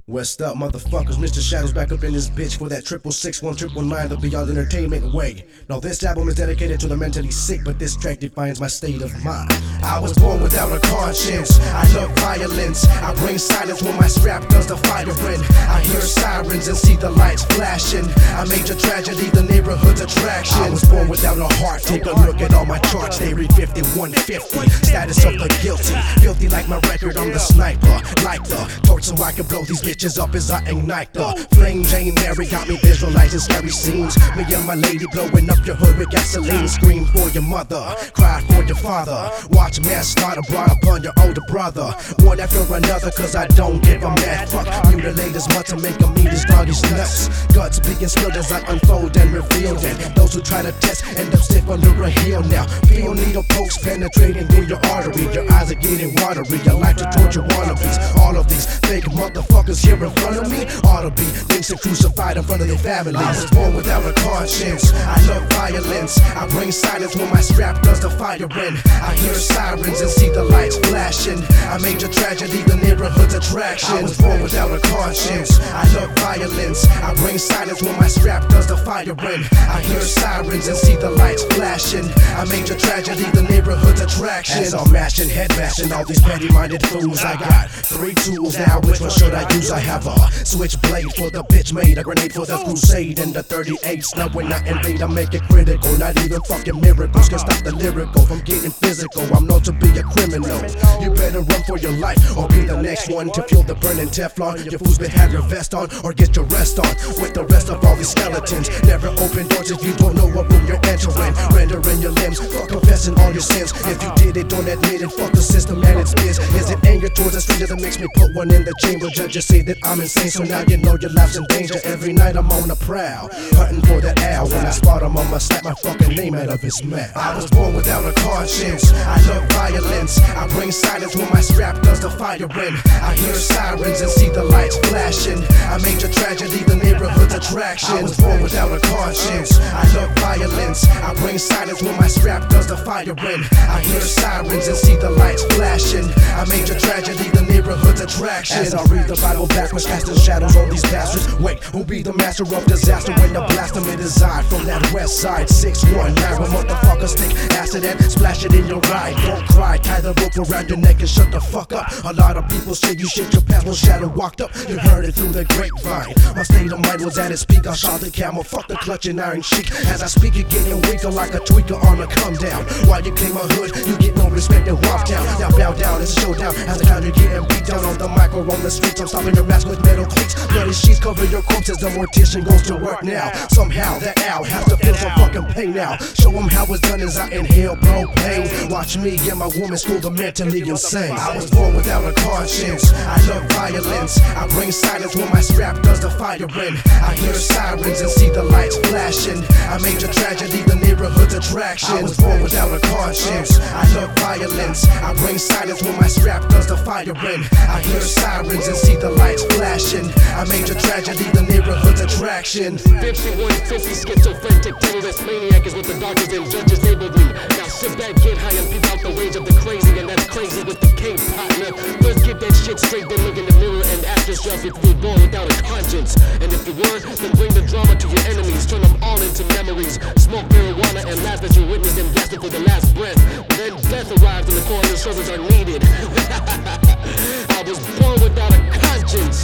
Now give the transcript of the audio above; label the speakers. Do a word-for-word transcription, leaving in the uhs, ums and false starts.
Speaker 1: West up, motherfuckers, Mister Shadows back up in this bitch for that triple six one triple nine the Beyond Entertainment way. Now this album is dedicated to the mentally sick, but this track defines my state of mind. I was born without a conscience, I love violence, I bring silence when my strap does the fighting. I hear sirens and see the lights flashing, I made your tragedy the neighborhood's attraction. I was born without a heart, take a look at all my charts, they read fifty-one fifty, status of the guilty, filthy like my record, I'm the sniper, like the torch so I can blow these bitches up as I ignite the flame. Jane Mary got me visualizing scary scenes, me and my lady blowing up your hood with gasoline. Scream for your mother, cry for your father, watch man start a broad upon your older brother, one after another cause I don't give a mad fuck. Mutilate as much to make them eat his doggies nuts, guts being spilled as I unfold and reveal. And those who try to test end up stiff under a heel. Now feel needle pokes penetrating through your artery, your eyes are getting watery, your life to torture wannabes. All of these fake motherfuckers here in front of me ought to be things to crucified in front of their families. I was born without a conscience, I love violence, I bring silence when my strap does the firing. I hear sirens and see the lights flashing, I made your tragedy the neighborhood's attraction. I was born without a conscience, I love violence, I bring silence when my strap does the firing. I hear sirens and see the lights flashing, I made your tragedy the neighborhood's attraction. As I'm mashing, head bashing all these petty-minded fools, I got three tools now, which one should I use? I have a switchblade for the bitch made, a grenade for the crusade, and the thirty-eight snub when I invade, I make it critical. Not even fucking miracles can stop the lyrical from getting physical. I'm known to be a criminal, you better run for your life or be the next one to feel the burning Teflon. Your fools better have your vest on or get your rest on with the rest of all these skeletons. Never open doors if you don't know what room you're entering, rendering your limbs, fuck confessing all your sins. If you did it, don't admit it, fuck the system and its biz. Is it anger towards a stranger that makes me put one in the chamber? Judges say that I'm insane, so now you know your life's in danger. Every night I'm on the prowl, hunting for that owl. When I spot him, I'ma slap my fucking name out of his mouth. I was born without a conscience, I love violence, I bring silence when my strap does the firing. I hear sirens and see the lights flashing, I made your tragedy the neighborhood's attraction. I was born without a conscience, I love violence, I bring silence when my strap does the firing. I hear sirens and see the lights flashing, I made your tragedy the neighborhood's attraction. As I read the Bible backwards, casting shadows on these bastards. Wait, who'll be the master of disaster when the blast them in his eye from that west side? six one nine, where motherfuckers stick acid and splash it in your eye. Don't cry, tie the rope around your neck and shut the fuck up. A lot of people say you shit your past when Shadow walked up. You heard it through the grapevine, my state of mind was at its peak. I shot the camel, fuck the clutching iron cheek. As I speak, it getting weaker like a tweaker on a come down. While you claim a hood, you get no respect and walk down. Now bow down, it's a showdown. As the counter getting beat down on the mic or on the streets, I'm stopping your mask with metal cleats. Bloody sheets cover your corpse as the mortician goes to work now. Somehow that owl has to feel some fucking pain now. Show him how it's done as I inhale propane. Watch me and my woman school the mentally insane. I was born without a conscience, I love violence, I bring silence when my strap does the firing. I hear sirens and see the lights flashing, I made your tragedy the neighborhood's attraction. I was born without a conscience, I love violence, I bring silence when my strap does the firing. I hear sirens and see the lights flashing, I made your tragedy the neighborhood's attraction.
Speaker 2: fifty-one fifty schizophrenic terrorist maniac is what the doctors and judges labeled me. Now sit back, get high and peep out the rage of the crazy, and that's crazy with the K partner. First get that shit straight, then look in the mirror and ask yourself if you were born without a conscience. And if you were, then bring the drama to your enemies, turn them all into memories. Smoke marijuana and laugh as you witness them gasping for the last breath. Then death arrives and the coroner's services are needed. I was born without a conscience.